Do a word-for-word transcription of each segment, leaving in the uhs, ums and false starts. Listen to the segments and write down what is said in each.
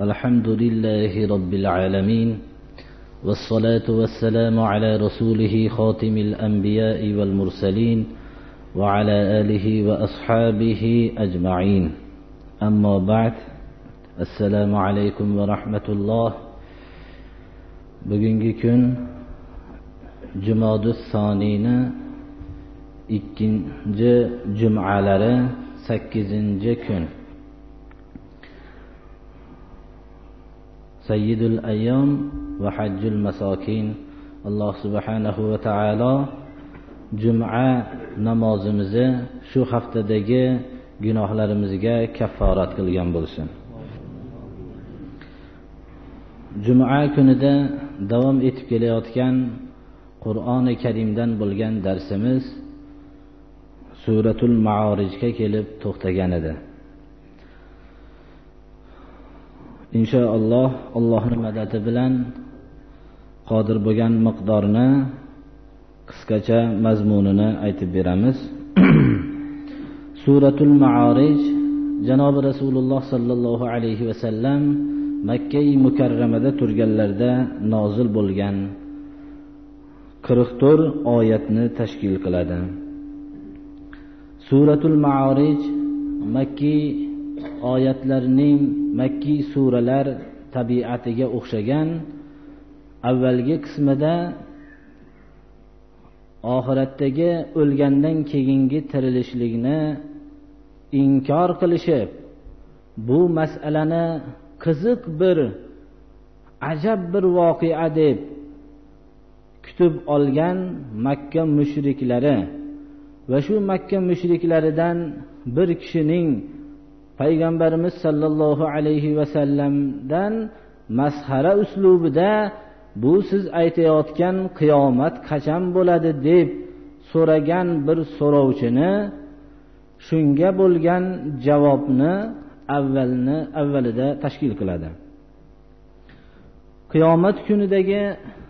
الحمد لله رب العالمين والصلاة والسلام على رسوله خاتم الأنبياء والمرسلين وعلى آله وأصحابه أجمعين أما بعد السلام عليكم ورحمة الله. Bugungi kun Jumadus Soniyni ikkinchi jum'alari sakkizinchi kun. Sayyidul ayyam va hajjul masakin. Alloh subhanahu va taolo jum'a namozimizni shu haftadagi gunohlarimizga kafforat qilgan bo'lsin. Juma kunida davom etib kelayotgan Qur'oni Karimdan bo'lgan darsimiz Suratul Ma'arijga kelib to'xtagan edi. Inshaalloh Allohning madadi bilan qodir bo'lgan miqdorni qisqacha mazmunini aytib beramiz. Suratul Ma'arij Janob Rasululloh sallallohu alayhi va sallam Makka-i Mukarramada turganlarda nozil bo'lgan qirq to'rt oyatni tashkil qiladi. Suratul Ma'arij Makki oyatlarning Makki suralar tabiatiga o'xshagan avvalgi qismida oxiratdagi o'lgandan keyingi tirilishlikni inkor qilishib, bu masalani qiziq bir ajab bir voqea deb kutib olgan Makka mushriklari va shu Makka mushriklaridan bir kishining Payg'ambarimiz sallallohu alayhi va sallamdan masxara uslubida bu siz aytayotgan qiyomat qachon bo'ladi deb so'ragan bir so'rovchini shunga bo'lgan javobni avvalni avvalida tashkil qiladi. Qiyomat kunidagi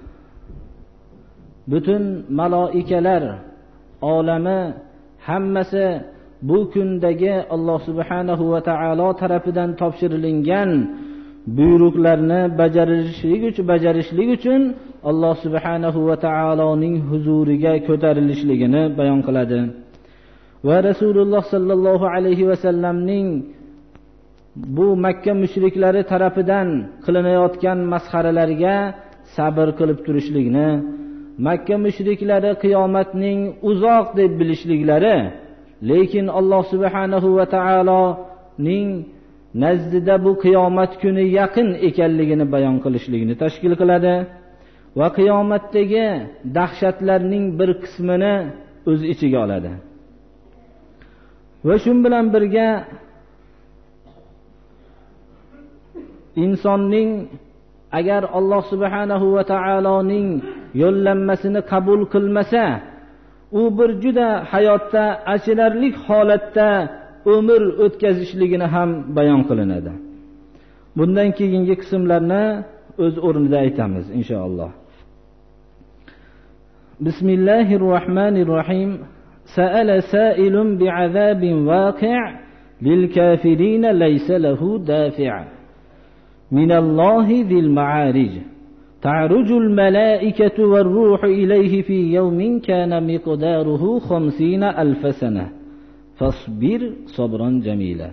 butun maloikalar olami hammasi bu kundagi Alloh subhanahu va taolo tarafidan topshirilgan buyruqlarni bajarishlik uchun bajarishlik uchun Alloh subhanahu va taoloning huzuriga ko'tarilishligini bayon qiladi. Va Rasululloh sallallohu alayhi va sallamning bu Makka mushriklari tarafidan qilinayotgan masxaralarga sabr qilib turishlikni, Makka mushriklari qiyomatning uzoq deb bilishliklari, lekin Alloh subhanahu va taoloning nazdida bu qiyomat kuni yaqin ekanligini bayon qilishligini tashkil qiladi va qiyomatdagi dahshatlarning bir qismini o'z ichiga oladi. Va shun bilan birga insonning agar Alloh subhanahu va taoloning yo'llanmasini qabul qilmasa, u bir juda hayotda achinarli holatda umr o'tkazishligini ham bayon qilinadi. Bundan keyingi qismlarni o'z o'rnida aytamiz inshaalloh. Bismillahirrohmanirrohim. Sa'ala sa'ilun bi'azabin waqi' lil kafirin laysa lahu dafi'. Minallahi zil ma'arij. Ta'rujul malaikatu war ruhu ilayhi fi yawmin kana miqdaruhu khamsina alf sana. Fasbir sabran jamila.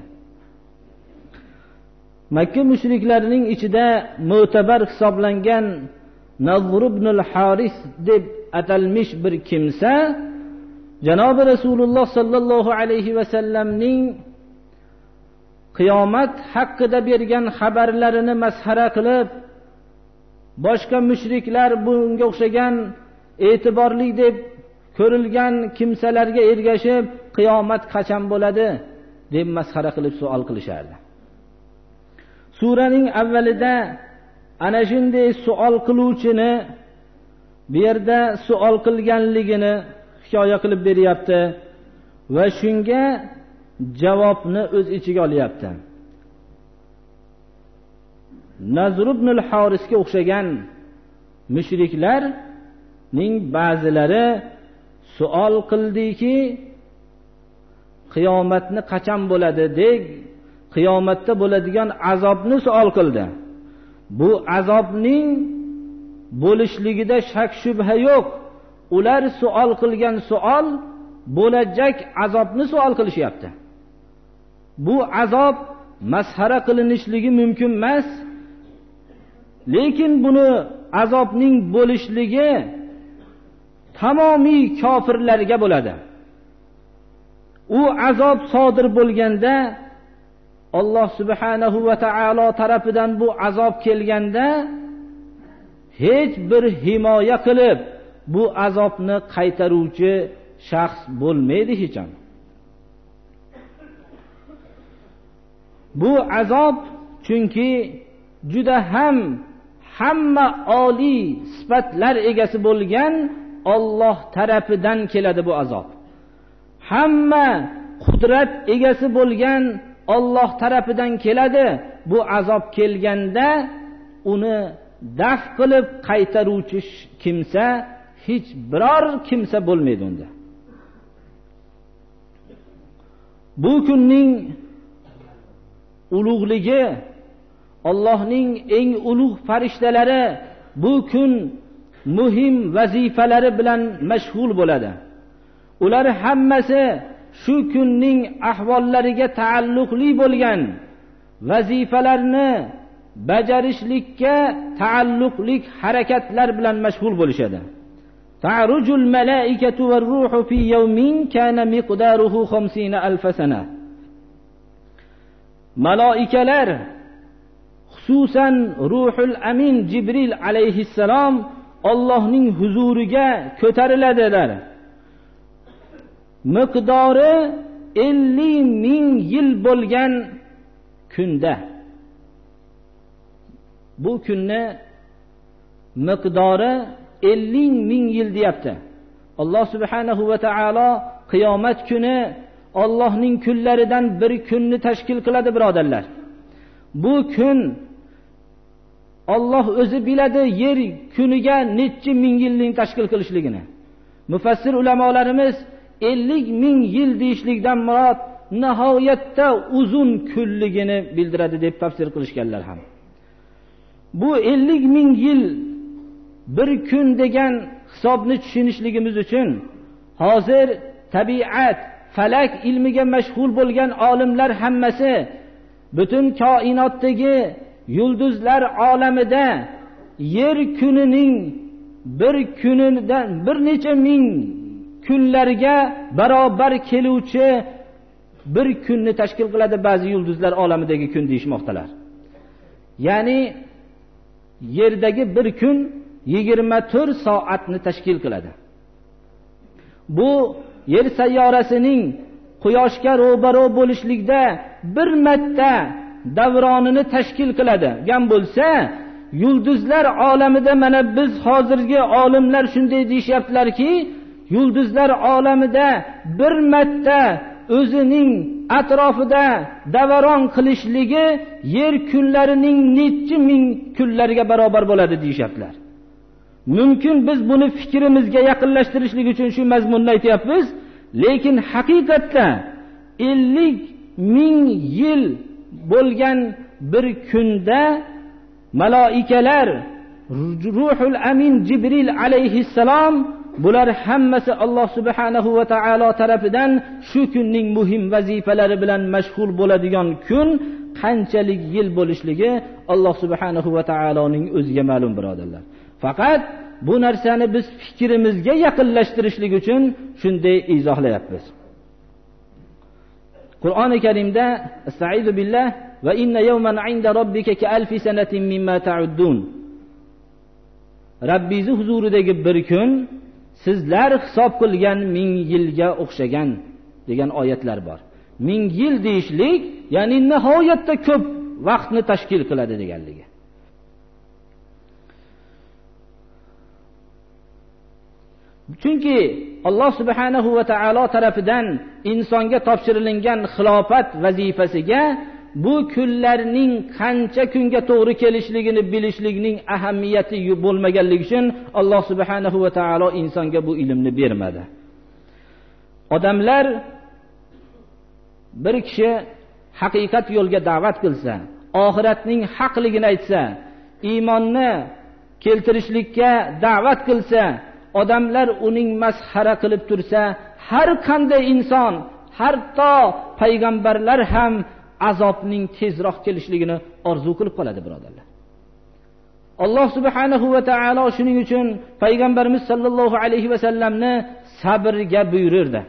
Makka mushriklarining ichida mo'tabar hisoblangan Nazr ibn al-Haris deb atalmish bir kimsa Janob Rasululloh sallallohu alayhi va sallamning qiyomat haqida bergan xabarlarini masxara qilib, boshqa mushriklar bunga o'xshagan e'tiborli deb ko'rilgan kimsalarga ergashib, qiyomat qachon bo'ladi deb masxara qilib savol qilishardi. Suraning avvalida ana shunday savol qiluvchini bu yerda savol qilganligini hikoya qilib beryapti va shunga javobni o'z ichiga olyapti. Nazr ibn al-Harisga o'xshagan mushriklarning ba'zilari savol qildiki, qiyomatni qachon bo'ladi deb qiyomatda bo'ladigan azobni savol qildi. Bu azobning bo'lishligida shak shubha yo'q. Ular savol qilgan savol bo'lajak azobni savol qilishyapti. Bu azob masxara qilinishligi mumkin emas. Lekin buni azobning bo'lishligi tamomiy kofirlarga bo'ladi. U azob sodir bo'lganda, Alloh subhanahu va taolo tarafidan bu azob kelganda hech bir himoya qilib bu azobni qaytaruvchi shaxs bo'lmaydi hech ham. Bu azob chunki juda ham hamma oliy sifatlar egasi bo'lgan Alloh tarafidan keladi bu azob. Hamma qudrat egasi bo'lgan Alloh tarafidan keladi. Bu azob kelganda uni daf qilib qaytaruvchi kimsa hech biror kimsa bo'lmaydi unda. Bu kunning ulug'ligi, Allohning eng ulug' farishtalari bu kun muhim vazifalari bilan mashg'ul bo'ladi. Ular hammasi shu kunning ahvollariga taalluqli bo'lgan vazifalarni bajarishlikka taalluqli harakatlar bilan mashg'ul bo'lishadi. Ta'rujul malaikatu var ruhu fi yawmin kana miqdaruhu khamsina alf sana. Malaikalar, xususan Ruhul Amin Jibril alayhissalom Allohning huzuriga ko'tariladilar. Miqdori ellik ming yil bo'lgan kunda. Bu kunni miqdori ellik ming yil deyapti. Alloh subhanahu va taolo qiyomat kuni Allohning kunlaridan bir kunni tashkil qiladi, birodarlar. Bu kun Alloh o'zi biladi yer kuniga necha ming yilning tashkil qilishligini. Mufassir ulamolarimiz ellik ming yil deyishlikdan murod nihoyatda uzun kunligini bildiradi deb tafsir qilishganlar ham. Bu ellik ming yil bir kun degan hisobni tushunishligimiz uchun hozir tabiat, falak ilmiga mashg'ul bo'lgan olimlar hammasi butun koinotdagi yulduzlar olamida yer kunining bir kunidan bir necha ming kunlarga barobar keluvchi bir kunni tashkil qiladi ba'zi yulduzlar olamidagi kun deyishmoqdalar. Ya'ni yerdagi bir kun yigirma to'rt soatni tashkil qiladi. Bu yer sayyorasining quyoshga ro'baro bo'lishlikda bir marta davronini tashkil qiladi. Gan bo'lsa, yulduzlar olamida mana biz hozirgi olimlar shunday deyishyaptilarki, yulduzlar olamida bir marta o'zining atrofida davron qilishligi yer kunlarining necha ming kunlarga barobar bo'ladi deyishyaptilar. Mumkin biz buni fikrimizga yaqinlashtirishlik uchun shu mazmunni aytyapmiz, lekin haqiqatda ellik ming yil bo'lgan bir kunda malaikalar, Ruhul Amin Jibril alayhissalom bular hammasi Alloh subhanahu va taolo tarafidan shu kunning muhim vazifalari bilan mashg'ul bo'ladigan kun qanchalik yil bo'lishligi Alloh subhanahu va taoloning o'ziga ma'lum, birodarlar. Faqat bu narsani biz fikrimizga yaqinlashtirishlik uchun shunday izohlayapmiz. Qur'oni Karimda Estaizu billah va inna yawman 'inda robbika ka alfi sanatin mimma ta'uddun. Rabbingiz huzuridagi bir kun sizlar hisob qilgan ming yilga o'xshagan degan oyatlar bor. Ming yil deyishlik, ya'ni nihoyatda ko'p vaqtni tashkil qiladi deganligi. Chunki Alloh subhanahu va taolo tarafidan insonga topshirilgan xilofat vazifasiga bu kunlarning qancha kunga to'g'ri kelishligini bilishlikning ahamiyati bo'lmaganligi uchun Alloh subhanahu va taolo insonga bu ilmni bermadi. Odamlar bir kishi haqiqat yo'lga da'vat qilsa, oxiratning haqligini aytsa, iymonni keltirishlikka da'vat qilsa, odamlar uning masxara qilib tursa, har qanday inson, hatto payg'ambarlar ham azobning tezroq kelishligini orzu qilib qoladi, birodarlar. Alloh subhanahu va taolo shuning uchun payg'ambarimiz sollallohu alayhi va sallamni sabrga buyurdi.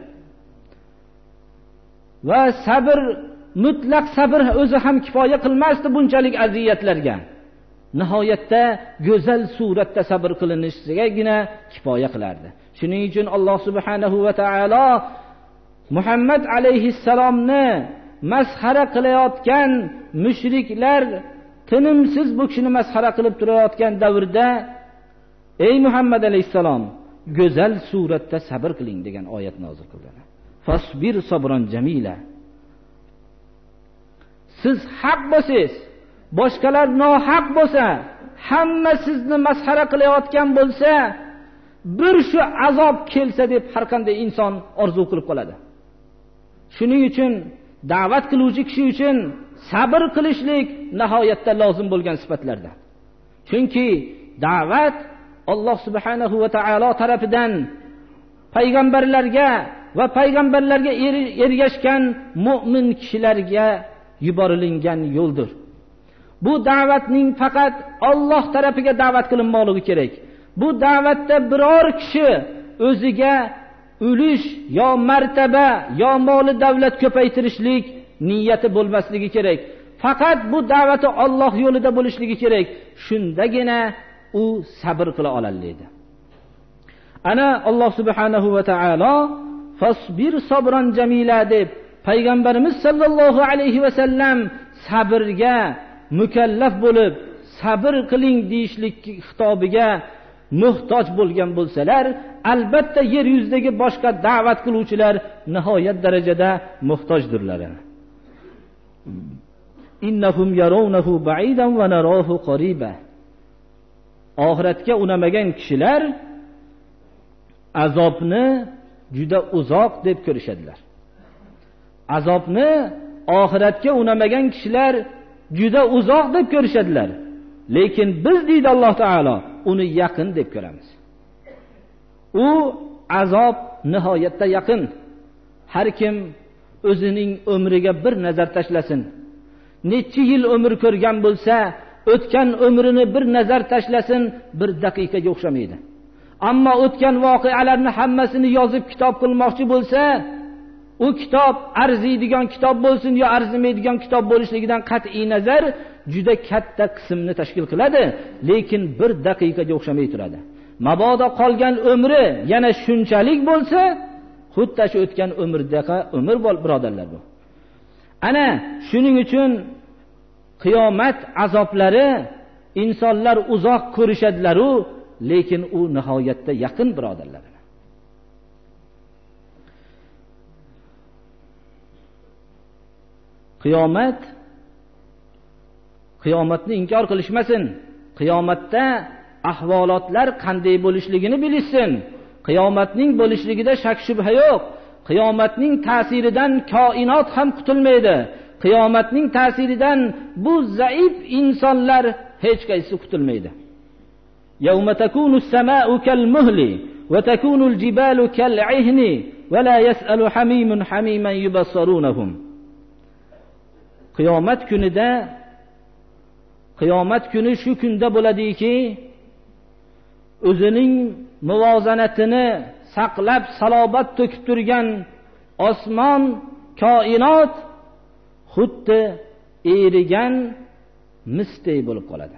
Va sabr, mutlaq sabr o'zi ham kifoya qilmasdi bunchalik aziyatlarga. Nihoyatda go'zal suratda sabr qilinishigagina kifoya qilardi. Shuning uchun Alloh subhanahu va taolo Muhammad alayhissalomni masxara qilayotgan mushriklar tinimsiz bu kishini masxara qilib turayotgan davrda, ey Muhammad alayhissalom, go'zal suratda sabr qiling degan oyat nozil qildi. Fasbir sabran jamila. Siz haq bo'lsangiz, boshqalar nohaq bo'lsa, hamma sizni masxara qilayotgan bo'lsa, bir shu azob kelsa deb har qanday inson orzu qilib qoladi. Shuning uchun da'vat qiluvchi kishi uchun sabr qilishlik nihoyatda lozim bo'lgan sifatlardan. Chunki da'vat Alloh subhanahu va taolo tarafidan payg'ambarlarga va payg'ambarlarga ergashgan mu'min kishilarga yuborilgan yo'ldir. Bu da'vatning faqat Alloh tarafiga da'vat qilinmoqligi kerak. Bu da'vatda biror kishi o'ziga ulush yo martaba yo moli davlat ko'paytirishlik niyati bo'lmasligi kerak. Faqat bu da'vati Alloh yo'lida bo'lishligi kerak. Shundagina u sabr qila oladi. Ana Alloh subhanahu va taolo fasbir sabran jamila deb payg'ambarimiz sollallohu alayhi va sallam sabrga mukallaf bo'lib, sabr qiling deyishlik xitobiga muhtoj bo'lgan bo'lsalar, albatta yer yuzidagi boshqa da'vat qiluvchilar nihoyat darajada muhtojdirlar. Innahum yarawnahu ba'idan va narahu qariba. Oxiratga unamagan kishilar azobni juda uzoq deb ko'rishadilar. Azobni oxiratga unamagan kishilar juda uzoq deb ko'rishadilar. Lekin biz, deydi Alloh taolo, uni yaqin deb ko'ramiz. U azob nihoyatda yaqin. Har kim o'zining umriga bir nazar tashlasin. Necha yil umr ko'rgan bo'lsa, o'tgan umrini bir nazar tashlasin, bir daqiqaga o'xshamaydi. Ammo o'tgan voqealarni hammasini yozib kitob qilmoqchi bo'lsa, u kitob arziydigan kitob bo'lsin yo arzimaydigan kitob bo'lishligidan qat'iy nazar juda katta qismni tashkil qiladi, lekin bir daqiqaga o'xshamay turadi. Mabodo qolgan umri yana shunchalik bo'lsa, xuddi shu o'tgan umrdaqa umr bo'l, birodarlar bu. Ana shuning uchun qiyomat azoblari insonlar uzoq ko'rishadilar-u, lekin u nihoyatda yaqin, birodarlar. Qiyomat qiyomatni inkor qilishmasin. Qiyomatda ahvolotlar qanday bo'lishligini bilsin. Qiyomatning bo'lishligida shak shubha yo'q. Qiyomatning ta'siridan koinot ham qutulmaydi. Qiyomatning ta'siridan bu zaif insonlar hech qaysi qutulmaydi. Yawma takunu as-samaa'u kal-muhli wa takunu al-jibalu kal-'ihni wa la yas'alu hamimun hamiman yubassarunhum. Qiyomat kunida qiyomat kuni shu kunda bo'ladiki, o'zining muvozanatini saqlab salobat to'kib turgan osmon, koinot xuddi erigan misday bo'lib qoladi.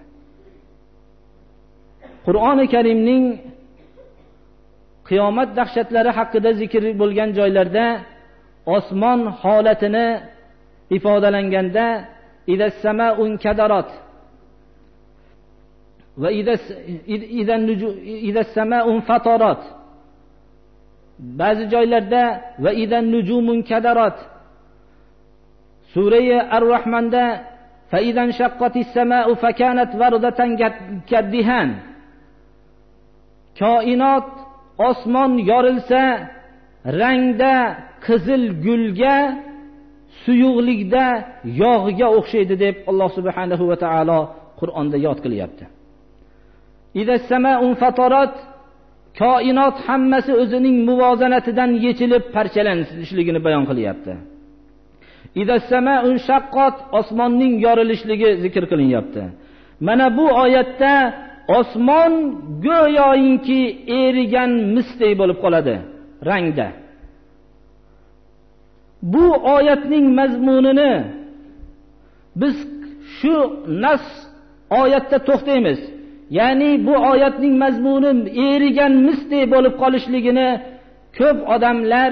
Qur'oni Karimning qiyomat dahshatlari haqida zikr bo'lgan joylarda osmon holatini ifodalanganda idza samaa'un kadarat va idza idza idza samaa'un fatarat, ba'zi joylarda va idza nujumun kadarat, Sura Ar-Rahmonda fa idan shaqqatis samaa'u fakanat wardatan kaddihan, koinot osmon yorilsa rangda qizil gulga suyuqlikda yog'ga o'xshaydi deb Alloh subhanahu va taolo Qur'onda yod qilyapti. Ida samaun fatarat, koinot hammasi o'zining muvozanatidan yechilib parchalanishligini bayon qilyapti. Ida samaun shaqqat, osmonning yorilishligi zikr qilinyapti. Mana bu oyatda osmon go'yoki erigan misdek bo'lib qoladi rangda. Bu oyatning mazmunini biz shu nas oyatda to'xtaymiz. Ya'ni bu oyatning mazmuni erigan misdek bo'lib qolishligini ko'p odamlar,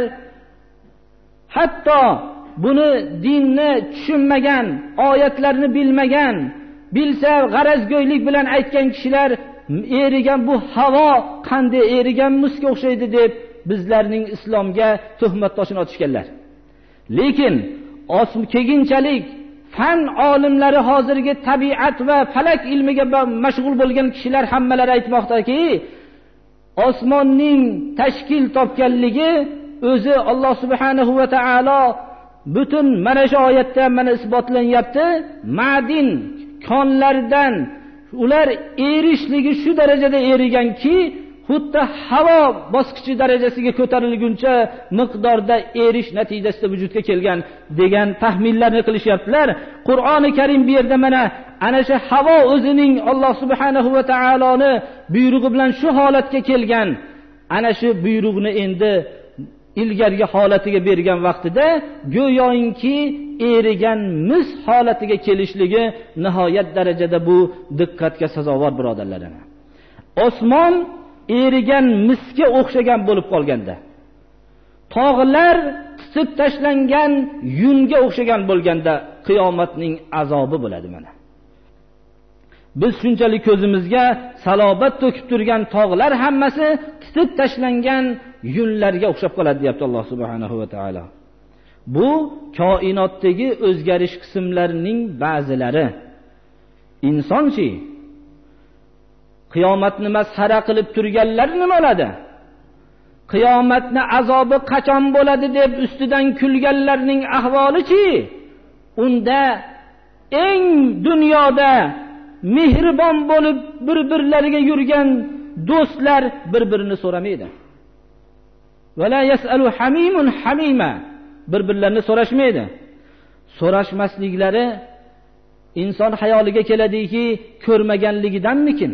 hatto buni dinni tushunmagan, oyatlarni bilmagan, bilsa g'arazgo'ylik bilan aytgan kishilar erigan bu havo qanday erigan musga o'xshaydi deb bizlarning islomga tuhmat toshini otishganlar. Lekin osm keyinchalik fan olimlari, hozirgi tabiat va falak ilmiga mashg'ul bo'lgan kishilar hammalari aytmoqdaki, osmonning tashkil topganligi o'zi Alloh subhanahu va taolo butun mana shu oyatda mana isbotlanyapti. Ma'din konlardan ular erishligi shu darajada eriganki, xuddi havo bosqichi darajasiga ko'tarilguncha miqdorda erish natijasida vujudga kelgan degan taxminlarni qilishyaptilar. Qur'oni Karim bu yerda mana ana shu havo o'zining Alloh subhanahu va taoloni buyrug'i bilan shu holatga kelgan, ana shu buyruqni endi ilgargi holatiga bergan vaqtida go'yoki erigan mis holatiga kelishligi nihoyat darajada bu diqqatga sazovor birodarlar. Osmon erigan misga o'xshagan bo'lib qolganda, tog'lar qisib tashlangan yunga o'xshagan bo'lganda qiyomatning azobi bo'ladi. Mana biz shunchalik ko'zimizga salobat to'kib turgan tog'lar hammasi qisib tashlangan yunlarga o'xshab qoladi deyapti Alloh subhanahu va taolo. Bu koinotdagi o'zgarish qismlarining ba'zilari. Insonchi qiyomatni masxara qilib turganlar nima bo'ladi? Qiyomatni azobi qachon bo'ladi deb ustidan kulganlarning ahvolichi? Unda eng dunyoda mehribon bo'lib bir-birlariga yurgan do'stlar bir-birini so'ramaydi. Wala yasalu hamimun hamima, bir-birlarini so'rashmaydi. So'rashmasliklari inson hayoliga keladiki, ko'rmaganligidanmikin?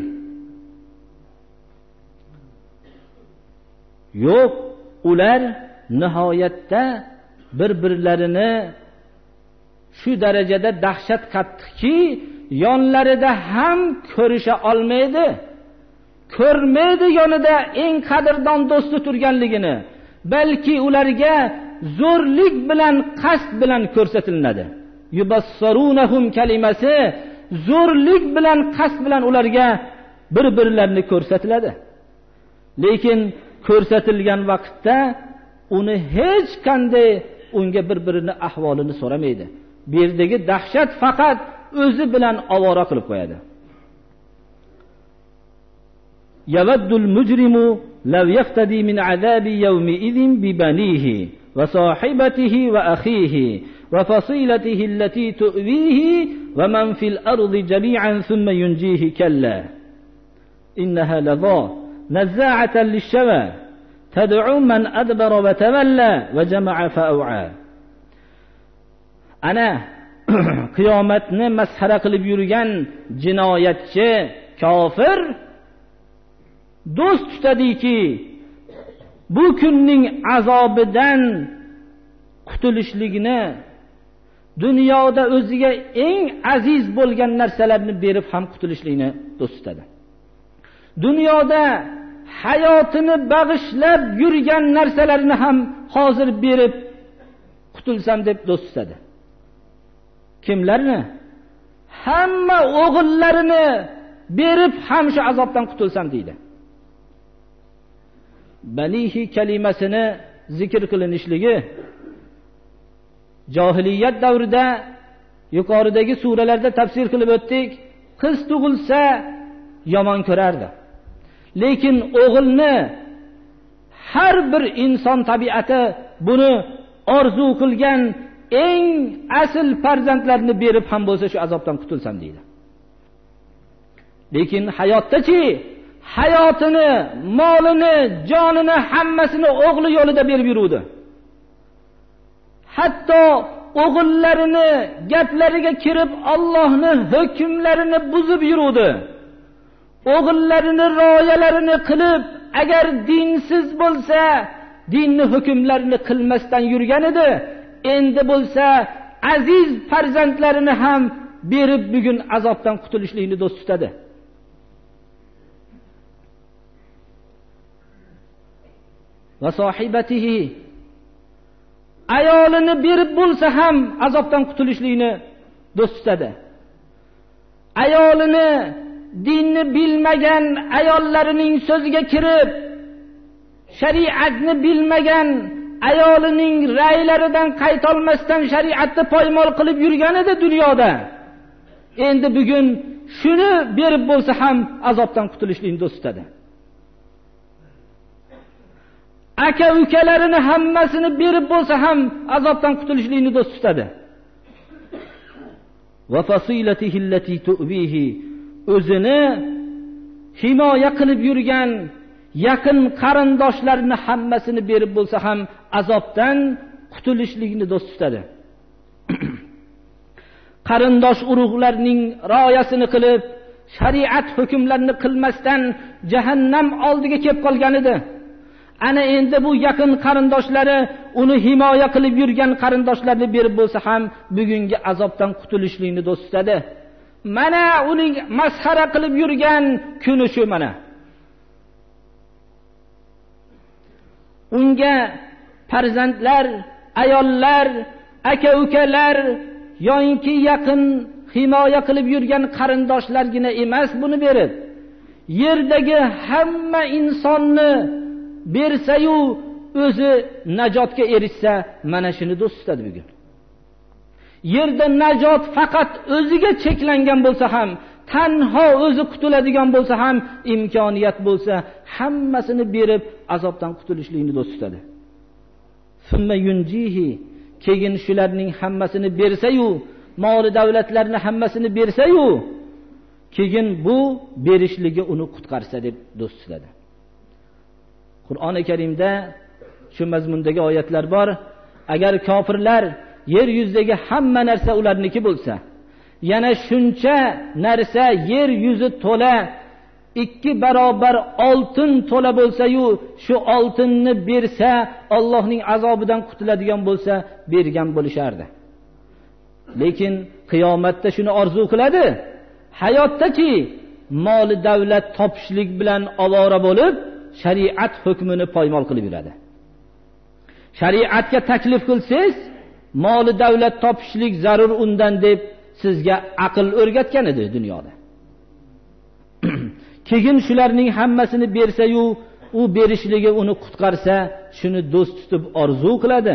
Yo'q, ular nihoyatda bir-birlarini shu darajada dahshat qattiqki, yonlarida ham ko'risha olmaydi. Ko'rmaydi yonida eng qadrdon do'sti turganligini, balki ularga zo'rlik bilan, qasd bilan ko'rsatiladi. Yubassarunhum kalimasi zo'rlik bilan, qasd bilan ularga bir-birlarini ko'rsatiladi. Lekin ko'rsatilgan vaqtda uni hech qanday unga bir-birini ahvolini so'ramaydi. Bu yerdagi dahshat faqat o'zi bilan ovora qilib qo'yadi. Yavaddul mujrimu law yaftadi min azabi yawmi idhin bi banihi wa sahibatihi wa akhihi wa fasilatihi allati tu'wihi wa man fil ardi jami'an thumma yunjihi kalla innaha ladha nazza'atan lish-shawa tad'u man adbara wa tawalla wa jama'a fa'a'a. Ana qiyomatni masxara qilib yurgan jinoyatchi kofir do'st tutadiki, bu kunning azobidan qutulishligini, dunyoda o'ziga eng aziz bo'lgan narsalarni berib ham qutulishlikni do'st tutadi. Dunyoda hayotini bag'ishlab yurgan narsalarni ham hozir berib qutulsam deb do'st tutadi. Kimlarni? Hamma o'g'illarini berib ham shu azobdan qutulsam deydi. Banihi kalimasini zikr qilinishligi jahiliyat davrida yuqoridagi suralarda tafsir qilib o'tdik. Qiz tug'ilsa yomon ko'rardi. Lekin o'g'ilni har bir inson tabiati buni orzu qilgan, eng asl farzandlarini berib ham bo'lsa shu azobdan qutulsam deydi. Lekin hayotdachi hayotini, molini, jonini hammasini o'g'li yo'lida berib yuruvdi. Hatto o'g'illarini gaplariga kirib Allohning hukmlarini buzib yuruvdi. O'g'illarini rioyalarini qilib, agar dinsiz bo'lsa, dinning hukmlarini qilmasdan yurgan edi. Endi bo'lsa aziz farzandlarini ham berib bugun azobdan qutulishlikni do'st tutadi. Va sohibatihi, ayolini berib bo'lsa ham azobdan qutulishlikni do'st tutadi. Ayolini, dinni bilmagan ayollarining so'ziga kirib, shariatni bilmagan ayolining ra'ylaridan qaytolmasdan shariatni poymol qilib yurgan edi dunyoda. Endi bugun shuni berib bo'lsa ham azobdan qutulishlikni do'st tutadi. Aka ukalarini hammasini berib bo'lsa ham azobdan qutulishlikni do'st tutadi. Va fasilatihi allati tu'bihi, o'zini himoya qilib yurgan yaqin qarindoshlarini hammasini berib bo'lsa ham azobdan qutulishlikni do'st tutadi. Qarindosh urug'larning rioyasini qilib, shariat hukmlarini qilmasdan jahannam oldiga kelib qolgan edi. Ana endi bu yaqin qarindoshlari, uni himoya qilib yurgan qarindoshlarini berib bo'lsa ham bugungi azobdan qutulishlikni do'st tutadi. Mana uning masxara qilib yurgan kuni shu mana. Unga farzandlar, ayollar, aka-ukalar yoki yaqin himoya qilib yurgan qarindoshlargina emas buni berib, yerdagi hamma insonni bersa-yu o'zi najotga erishsa, mana shuni do'st tutadi bugun. Yerda najot faqat o'ziga cheklangan bo'lsa ham, tanho o'zi qutuladigan bo'lsa ham, imkoniyat bo'lsa, hammasini berib azobdan qutulishlikni do'st tutadi. Summa yunjihi, keyin shularning hammasini bersa-yu, moli davlatlarni hammasini bersa-yu, keyin bu berishligi uni qutqarsa deb do'st tutadi. Qur'oni Karimda shu mazmundagi oyatlar bor. Agar kofirlar yer yuzidagi hamma narsa ularniki bo'lsa, yana shuncha narsa yer yuzi to'la, ikki barobar oltin to'la bo'lsa-yu, shu oltinni bersa, Allohning azobidan qutuladigan bo'lsa, bergan bo'lishardi. Lekin qiyomatda shuni orzu qiladi. Hayotdaki mol davlat topishlik bilan ovora bo'lib, shariat hukmini poymol qilib yuradi. Shariatga taklif qilsangiz, mol davlat topishlik zarur undan deb sizga aql o'rgatgan edi dunyoda. Keyin shularning hammasini bersa-yu, u berishligi uni qutqarsa, shuni do'st tutib orzu qiladi.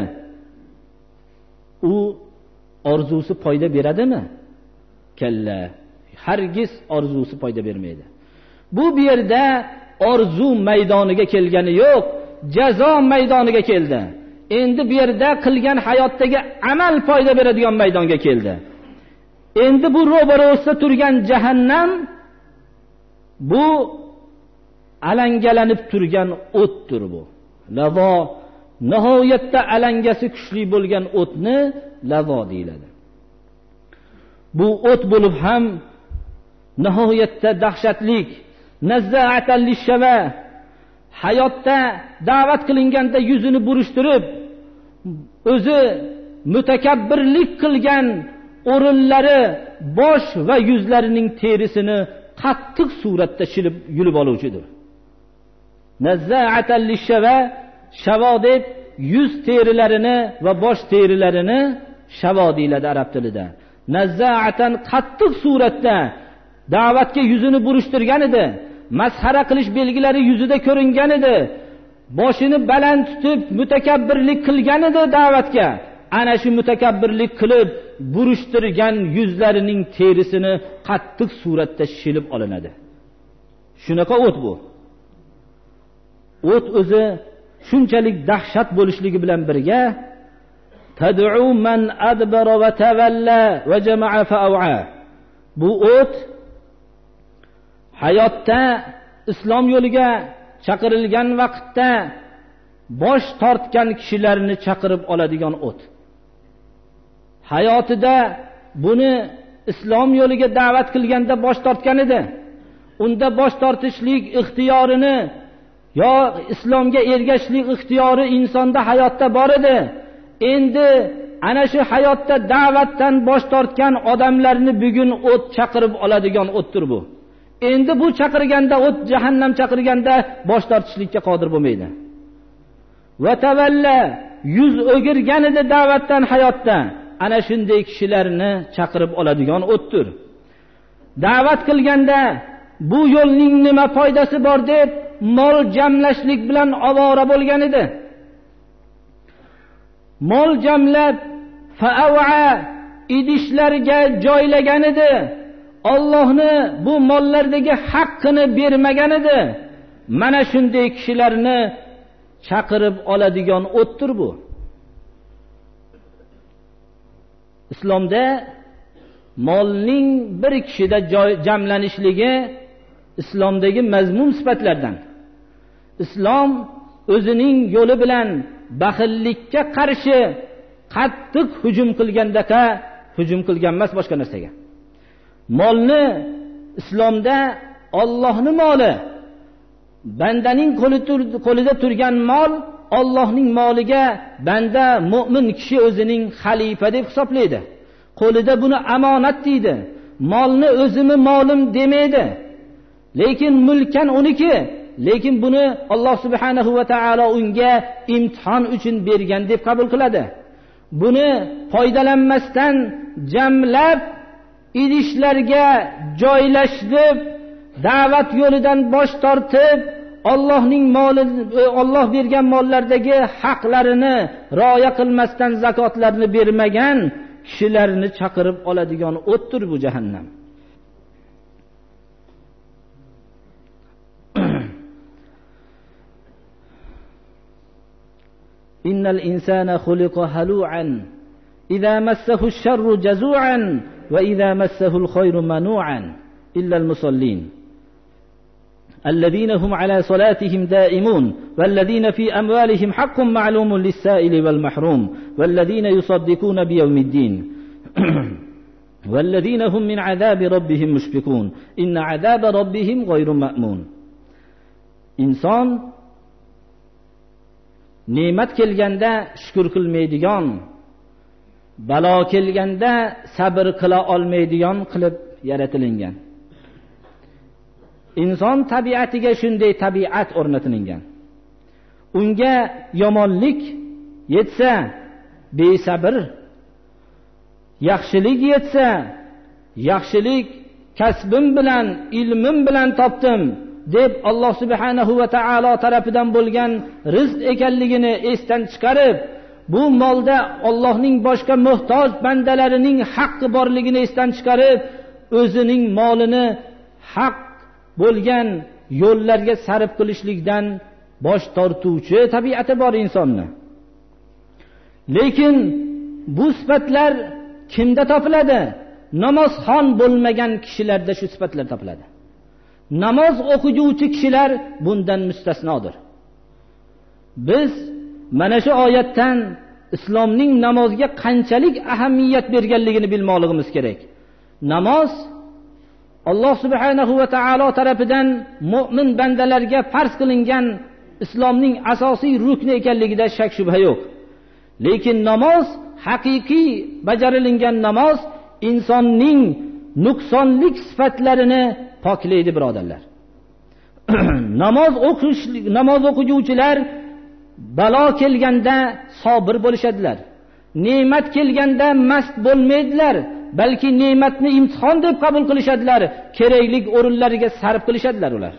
U orzusi foyda beradimi? Kalla, hargiz orzusi foyda bermaydi. Bu bu yerda orzu maydoniga kelgani yo'q, jazo maydoniga keldi. Endi bu yerda qilgan hayotdagi amal foyda beradigan maydonga keldi. Endi bu ro'barosida turgan jahannam, bu alangalanib turgan o'tdir bu. Lavo, nihoyatda alangasi kuchli bo'lgan o'tni lavo deyiladi. Bu o't bo'lib ham nihoyatda dahshatlik, nazza'atan lish-shava, hayotda da'vat qilinganda yuzini burishtirib, o'zi mutakabbirlik qilgan o'rinlari, bosh va yuzlarining terisini qattiq suratda shilib yulib oluvchidir. Nazza'atan lish-shava, shavo deb yuz terilarini va bosh terilarini shavo deyiladi arab tilida. Nazza'atan qattiq suratda da'vatga yuzini burishtirgan edi. Masxara qilish belgilari yuzida ko'ringan edi. Boshini baland tutib mutakabbirlik qilgan edi da'vatga. Ana shu mutakabbirlik qilib burishtirgan yuzlarining terisini qattiq suratda shilib olinadi. Shunaqa o't bu. O't o'zi shunchalik dahshat bo'lishligi bilan birga tad'u man adbara va tawalla va jama'a fa'awa. Bu o't hayotda islom yo'liga chaqirilgan vaqtda bosh tortgan kishilarni chaqirib oladigan o't. Hayotida buni islom yo'liga da'vat qilganda bosh tortgan edi. Unda bosh tortishlik ixtiyorini yo islomga ergashishlik ixtiyori insonda hayotda bor edi. Endi ana shu hayotda da'vatdan bosh tortgan odamlarni bugun o't chaqirib oladigan o'tdir bu. Endi bu chaqirganda o't jahannam chaqirganda bosh tortishlikka qodir bo'lmaydi. Va tavalla yuz o'girgan edi da'vatdan hayotda. Ana shunday kishilarni chaqirib oladigan o'tdir. Da'vat qilganda bu yo'lning nima foydasi bor deb mol jamlashlik bilan ovora bo'lgan edi. Mol jamlab fa'awa idishlarga joylagan edi. Allohni bu mollardagi haqqini bermagan edi. Mana shunday kishilarni chaqirib oladigan o'tdir bu. Islomda molning bir kishida jamlanishligi islomdagi mazmun sifatlardan. Islom o'zining yo'li bilan baxillikka qarshi qattiq hujum qilgandaka hujum qilgan emas boshqa narsaga. Molni islomda Allohning moli, bandaning qo'lida turgan mol Allohning moliga banda mu'min kishi o'zining xalifa deb hisoblaydi. Qo'lida buni amonat deydi. Molni o'zimi molim demaydi. Lekin mulkan uniki. Lekin buni Alloh subhanahu va taolo unga imtihon uchun bergan deb qabul qiladi. Buni foydalanmasdan jamlab idishlarga joylashib, da'vat yo'lidan bosh tortib, Allohning moli, Alloh bergan mollardagi haqlarini rioya qilmasdan zakotlarni bermagan kishilarni chaqirib oladigan o'tdir bu jahannam. Innal insana khuliqa halu'an idza massahu ash-sharru jazu'an wa idza massahu al-khayru manu'an illa al-musallin الذين هم على صلاتهم دائمون والذين في أموالهم حق معلوم للسائل والمحروم والذين يصدقون بيوم الدين والذين هم من عذاب ربهم مشفقون إن عذاب ربهم غير مأمون. إنسان ne'mat kelganda shukr qilmaydigan, balo kelganda sabr qila olmaydigan qilib yaratilingan. Inson tabiatiga shunday tabiat o'rnatilgan. Unga yomonlik yetsa besabr, yaxshilik yetsa yaxshilik kasbim bilan, ilmim bilan topdim deb Alloh subhanahu va taolo tarafidan bo'lgan rizq ekanligini esdan chiqarib, bu molda Allohning boshqa muhtoj bandalarining haqqi borligini esdan chiqarib, o'zining molini haq bo'lgan yo'llarga sarf qilishlikdan bosh tortuvchi tabiati bor insonni. Lekin bu sifatlar kimda topiladi? Namozxon bo'lmagan kishilarda shu sifatlar topiladi. Namoz o'quvchi kishilar bundan mustasnodir. Biz mana shu oyatdan islomning namozga qanchalik ahamiyat berganligini bilmoqligimiz kerak. Namoz Alloh subhanahu va taolo tarafidan mu'min bandalarga farz qilingan islomning asosiy rukni ekanligida shak shubha yo'q. Lekin namoz, haqiqiy bajarilgan namoz insonning nuqsonlik sifatlarini poklaydi, birodarlar. Namoz o'qish, namoz o'quvchilar balo kelganda sabr bo'lishadilar. Ne'mat kelganda mast bo'lmaydilar, balki ne'matni imtihon deb qabul qilishadilar. Kerakli o'rinlariga sarf qilishadilar ular.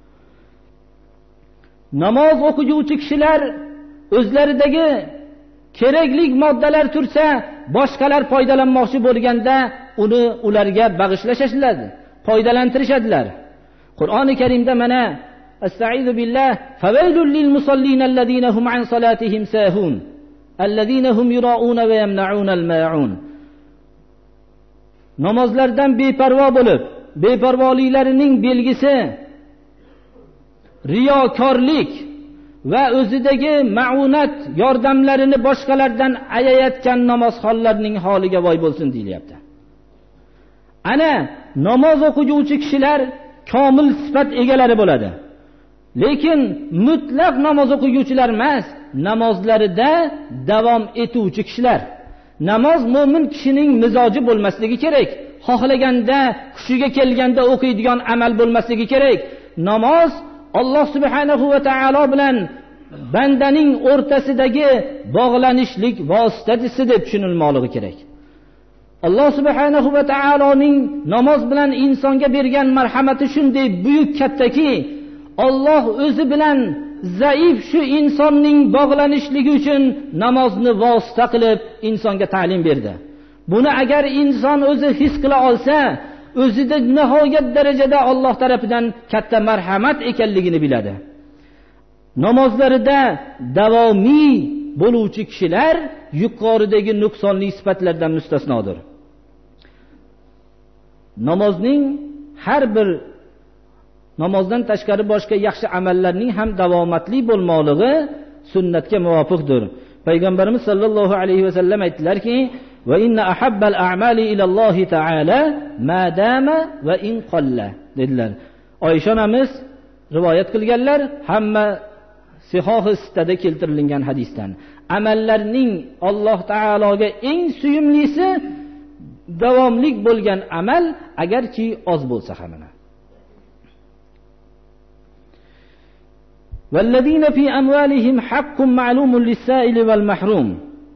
Namoz o'quvchi kishilar o'zlaridagi kerakli moddalar tursa, boshqalar foydalanmoqchi bo'lganda uni ularga bag'ishlashadilar, foydalantirishadilar. Qur'oni Karimda mana Astaizu billah fawailul lil musallin alladina hum an salatihim sahun. allazina hum yura'una va yamna'unal ma'un. Namozlardan beparvo bo'lib, beparvoliklarining belgisi riyokorlik va o'zidagi ma'unat yordamlarini boshqalardan ayayotgan namozxonlarning holiga voy bo'lsin deyilyapti. Ana namoz o'quvchi kishilar komil sifat egalari bo'ladi. Lekin mutlaq namoz o'quvchilar emas, namozlarida davom etuvchi kishilar. Namoz mo'min kishining mizoji bo'lmasligi kerak. Xohlaganda, kushiga kelganda o'qiydigan amal bo'lmasligi kerak. Namoz Alloh subhanahu va taolo bilan bandaning o'rtasidagi bog'lanishlik vositasi deb tushunilmoqligi kerak. Alloh subhanahu va taoloning namoz bilan insonga bergan marhamati shunday buyuk kattaki, Alloh o'zi bilan zaif shu insonning bog'lanishligi uchun namozni vosita qilib insonga ta'lim berdi. Buni agar inson o'zi his qila olsa, o'zida nihoyat darajada Alloh tarafidan katta marhamat ekanligini biladi. Namozlarida davomiy bo'luvchi kishilar yuqoridagi nuqsonli sifatlardan mustasnodir. Namozning har bir namozdan tashqari boshqa yaxshi amallarning ham davomatli bo'lmoqligi sunnatga muvofiqdir. Payg'ambarimiz sollallohu alayhi vasallam aytdilarki: "Va inna ahabbal a'mali ila Alloh ta'ala ma dama va in qalla" dedilar. Oysha onamiz rivoyat qilganlar, hamma Sihoh sittada keltirilgan hadisdan. Amallarning Alloh taologa eng suyumlisi davomlik bo'lgan amal, agarchi oz bo'lsa ham. والذين في أموالهم حق معلوم للسائل والمحروم.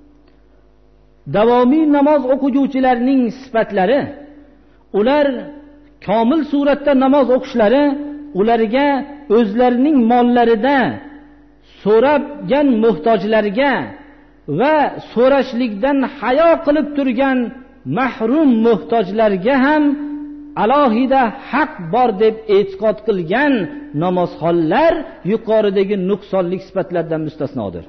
Davomiy namoz o'quvchilarning sifatlari, ular komil suratda namoz o'qishlari, ularga o'zlarining mollarida so'rabgan muhtojlarga va so'rashlikdan hayo qilib turgan mahrum muhtojlarga ham alohida haq bor deb e'tiqod qilgan namozxonlar yuqoridagi nuqsonli sifatlardan mustasnodir.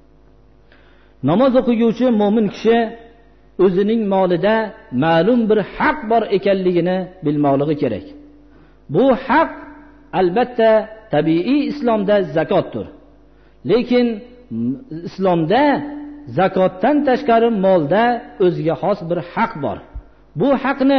Namoz o'quvchi mo'min kishi o'zining molida ma'lum bir haq bor ekanligini bilmoqligi kerak. Bu haq albatta tabiiy islomda zakotdir. Lekin islomda zakotdan tashqari molda o'ziga xos bir haq bor. Bu haqni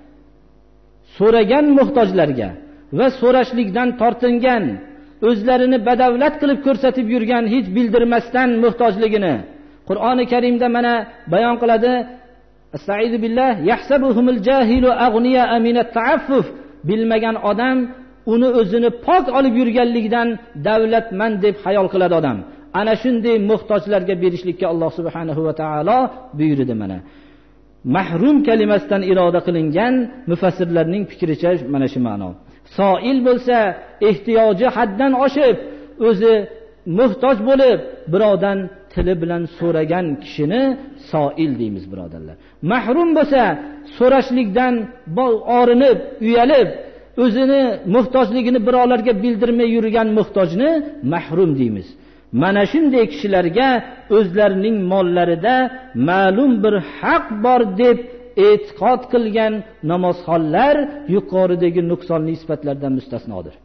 so'ragan muhtojlarga va so'rashlikdan tortingan, o'zlarini badavlat qilib ko'rsatib yurgan, hech bildirmasdan muhtojligini Qur'oni Karimda mana bayon qiladi. Astaizu billah, yahsabuhumul jahilu aghniya aminat ta'affuf. Bilmagan odam uni o'zini pok olib yurganlikdan davlatmand deb xayol qiladi odam. Ana shunday muhtojlarga berishlikka Alloh subhanahu va taolo buyurdi mana. Mahrum kalimasidan iroda qilingan mufassirlarning fikricha mana shu ma'no. Soil bo'lsa, ehtiyoji haddan oshib, o'zi muhtoj bo'lib, birodan tili bilan so'ragan kishini soil deymiz, birodarlar. Mahrum bo'lsa, so'rashlikdan orinib, uyalib, o'zini muhtojligini birovlarga bildirmay yurgan muhtojni mahrum deymiz. Mana shunday kishilarga o'zlarining mollarida ma'lum bir haq bor deb e'tiqod qilgan namozxonlar yuqoridagi nuqsonli sifatlardan mustasnodir.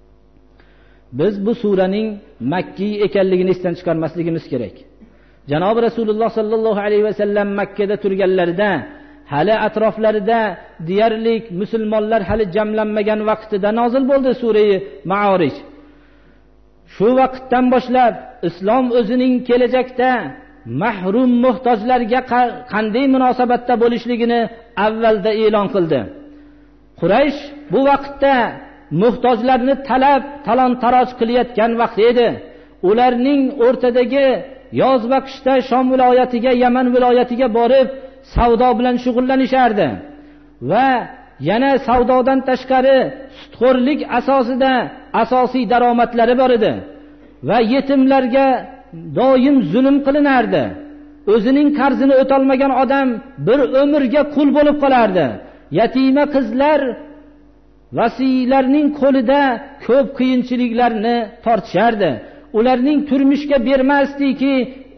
Biz bu suraning makkiy ekanligini esdan chiqarmasligimiz kerak. Janob Rasululloh sallallohu alayhi va sallam Makkada turganlarida, hali atroflarida deyarli musulmonlar hali jamlanmagan vaqtida nozil bo'ldi sura Ma'orij. Shu vaqtdan boshlab islom o'zining kelajakda mahrum muhtojlarga qanday munosabatda bo'lishligini avvalda e'lon qildi. Quraysh bu vaqtda muhtojlarni talab, talon-taroj qilayotgan vaqt edi. Ularning o'rtadagi yoz va qishda Shom viloyatiga, Yaman viloyatiga borib savdo bilan shug'ullanishardi va yana savdodan tashqari sutxo'rlik asosida asosiy daromadlari bor edi va yetimlarga doim zulm qilinardi. O'zining qarzini o'tolmagan odam bir umrga qul bo'lib qolardi. Yatima qizlar vasiylarning qo'lida ko'p qiyinchiliklarni tortishardi. Ularning turmushga bermasdiki,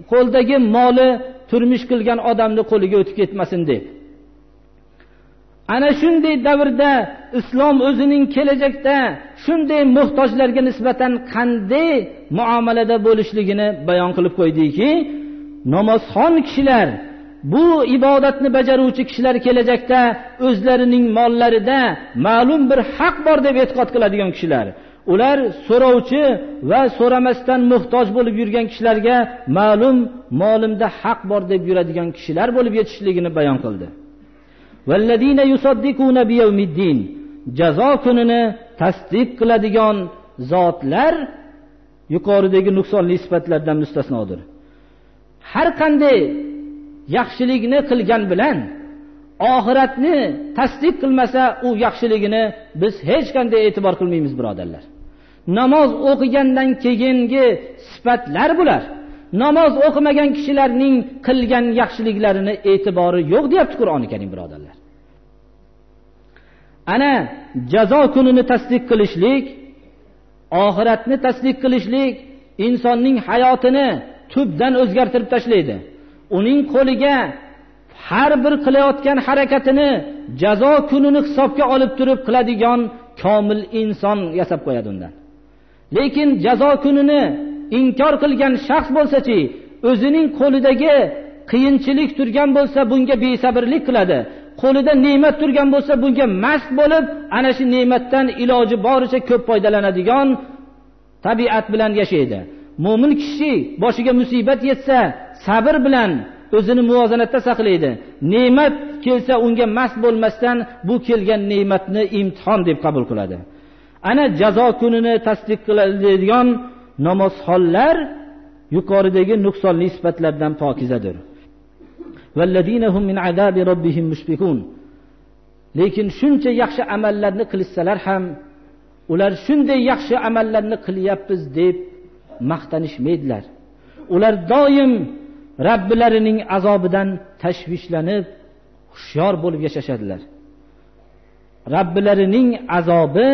qo'ldagi moli turmush qilgan odamning qo'liga o'tib ketmasin deb. Ana shunday davrda islom o'zining kelajakda shunday muhtojlarga nisbatan qanday muomalada bo'lishligini bayon qilib qo'ydiki, namozxon kishilar, bu ibodatni bajaruvchi kishilar kelajakda o'zlarining mollarida ma'lum bir haq bor deb e'tiqod qiladigan kishilar. Ular so'rovchi va so'ramasdan muhtoj bo'lib yurgan kishilarga ma'lum molimda haq bor deb yuradigan kishilar bo'lib yetishligini bayon qildi. Vallazina yusaddiquna biyawmiddin, jazo kunini tasdiq qiladigan zotlar yuqoridagi nuqsonli sifatlardan mustasnodir. Har qanday yaxshilikni qilgan bilan oxiratni tasdiq qilmasa, u yaxshiligini biz hech qanday e'tibor qilmaymiz, birodarlar. Namoz o'qigandan keyingi sifatlar bular. Namoz o'qimagan kishilarning qilgan yaxshiliklarini e'tibori yo'q deyapti Qur'oni Karim, birodarlar. Ana jazo kunini tasdiq qilishlik, oxiratni tasdiq qilishlik insonning hayotini tubdan o'zgartirib tashlaydi. Uning qo'liga har bir qilayotgan harakatini jazo kunini hisobga olib turib qiladigan komil inson yasab qo'yadi undan. Lekin jazo kunini inkor qilgan shaxs bo'lsa-chi, o'zining qo'lidagi qiyinchilik turgan bo'lsa bunga besabrlik qiladi. Qo'lida ne'mat turgan bo'lsa bunga mast bo'lib, ana shu ne'matdan iloji boricha ko'p foydalanadigan tabiat bilan yashaydi. Mo'min kishi boshiga musibat yetsa sabr bilan o'zini muvozanatda saqlaydi. Ne'mat kelsa unga mast bo'lmasdan bu kelgan ne'matni imtihon deb qabul qiladi. Ana jazo kunini tasdiq qiladigan namozxonlar yuqoridagi nuqsonli sifatlardan pokizadir. Vallazina hum min azabi robbihim mushfiqun. Lekin shuncha yaxshi amallarni qilsalar ham ular shunday yaxshi amallarni qilyapmiz deb maqtanishmaydilar. Ular doim Rabbilarining azobidan tashvishlanib, hushyor bo'lib yashashadilar. Rabbilarining azobi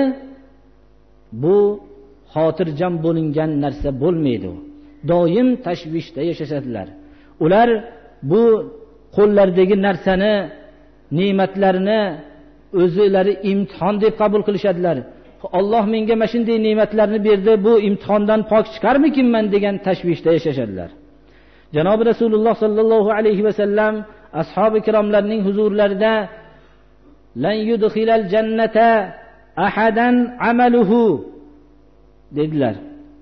bu xotirjam bo'lingan narsa bo'lmaydi. Doim tashvishda yashashadilar. Ular bu qo'llaridagi narsani, ne'matlarni o'zlari imtihon deb qabul qilishadilar. Alloh menga mana shunday ne'matlarni berdi, bu imtihondan pok chiqarmikinman degan tashvishda yashashadilar. Janob Rasululloh sallallohu alayhi va sallam ashabi kiromlarning huzurlarida lan yudkhilal jannata ahadan amaluhu dedilar.